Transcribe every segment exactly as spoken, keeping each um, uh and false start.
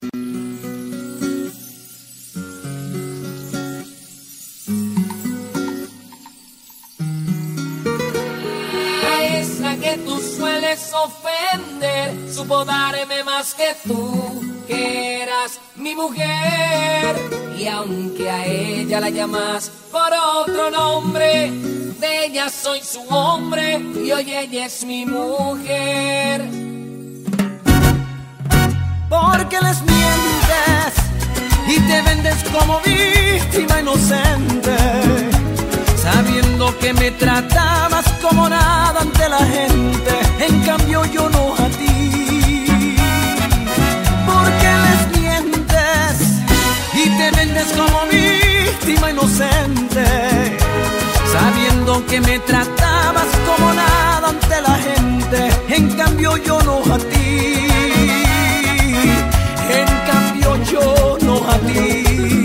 Que tú sueles ofender, supo darme más que tú, que eras mi mujer. Y aunque a ella la llamas por otro nombre, de ella soy su hombre y hoy ella es mi mujer. Porque les mientes y te vendes como víctima inocente, sabiendo que me tratabas como nada ante la gente, en cambio yo no a ti. Porque les mientes y te vendes como víctima inocente, sabiendo que me tratabas como nada ante la gente, en cambio yo no a ti. En cambio yo no a ti.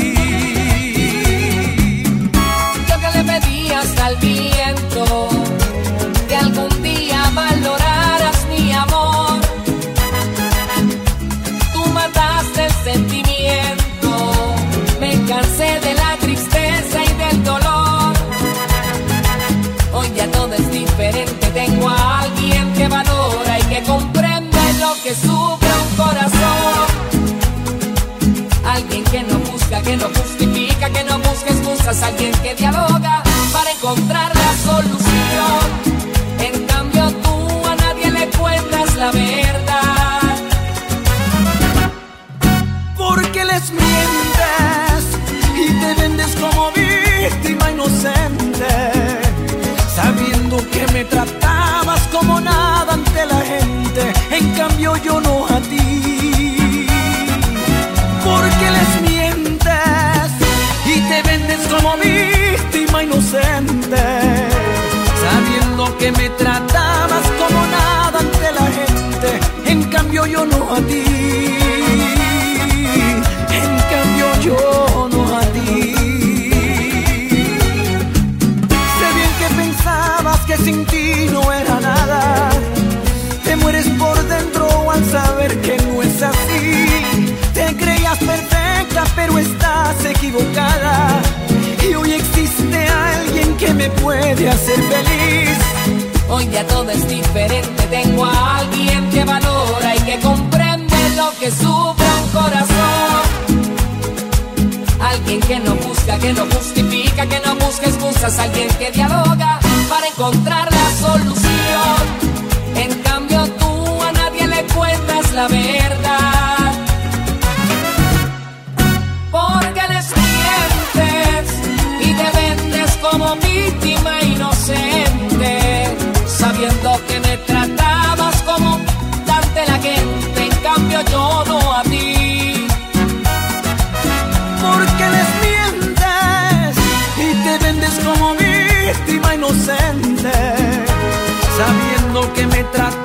Al viento, que algún día valoraras mi amor. Tú mataste el sentimiento, me cansé de la tristeza y del dolor. Hoy ya todo es diferente, tengo a alguien que valora y que comprende lo que sufre un corazón. Alguien que no busca, que no justifica, que no busca excusas, alguien que dialoga para encontrar la solución. En cambio tú a nadie le cuentas la verdad. Porque les mientes y te vendes como víctima inocente, sabiendo que me tratabas como nada ante la gente, en cambio yo no a ti. Porque les mientes y te vendes como víctima inocente, sabiendo que me tratabas como nada ante la gente, en cambio yo no a ti. En cambio yo no a ti. Sé bien que pensabas que sin ti no era nada, te mueres por dentro al saber que no es así. Te creías perfecta pero estás equivocada, y hoy existe alguien que me puede hacer feliz. Hoy ya todo es diferente, tengo a alguien que valora y que comprende lo que sufre un corazón. Alguien que no busca, que no justifica, que no busca excusas, alguien que dialoga para encontrar la solución. En cambio tú a nadie le cuentas la verdad. Porque les mientes y te vendes como víctima inocente, sabiendo que me tratabas como ante la gente, en cambio yo no a ti. Porque les mientes y te vendes como víctima inocente, sabiendo que me tratabas